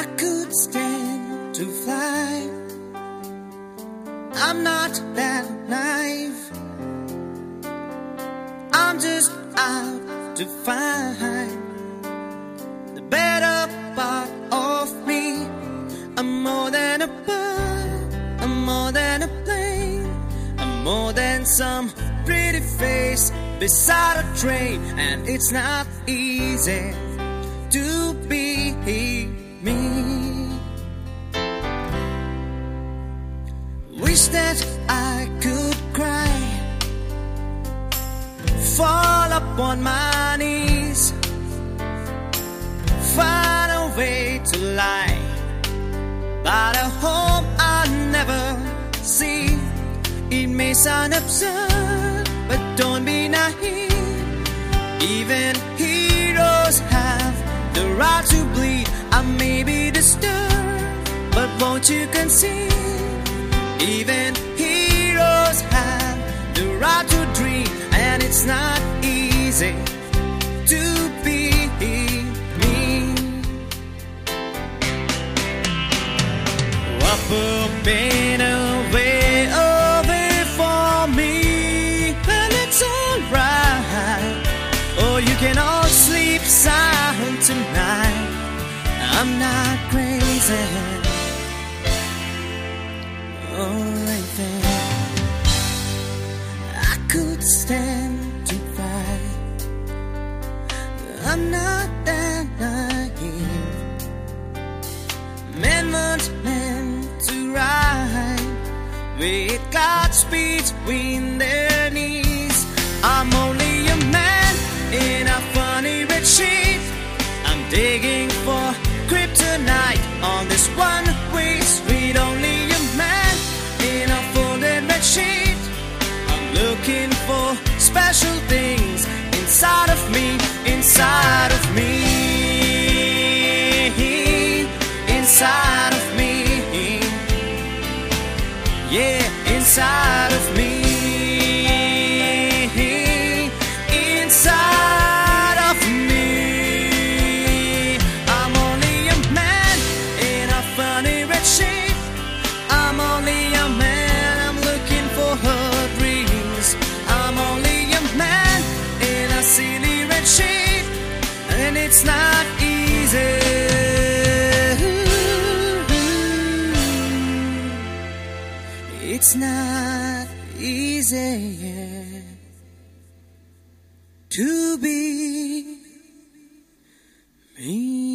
I could stand to fly. I'm not that naive. I'm just out to find the better part of me. I'm more than a bird, I'm more than a plane, I'm more than some pretty face beside a train. And it's not easy to be me. Wish that I could cry, fall upon my knees, find a way to lie, but I hope I'll never see. It may sound absurd, but don't be naive. Even heroes have the right to bleed. I may be disturbed, but won't you concede? Even heroes have the right to dream, and it's not easy to be me. Up a pain away for me, and it's alright. Oh, you can all sleep sound tonight. I'm not crazy. Only thing I could stand to fight. I'm not that naive. Men weren't meant to ride with God's between their knees. I'm only a man in a funny red sheet. I'm digging for kryptonite on this one-way street. Only a man in a folded red sheet. I'm looking for special things inside of me, inside of me, inside of me, yeah, inside of me, inside of me. I'm only a man in a funny red sheet. I'm only a man, I'm looking for her dreams. I'm only a man in a silly red sheet, and it's not easy. It's not easy to be me.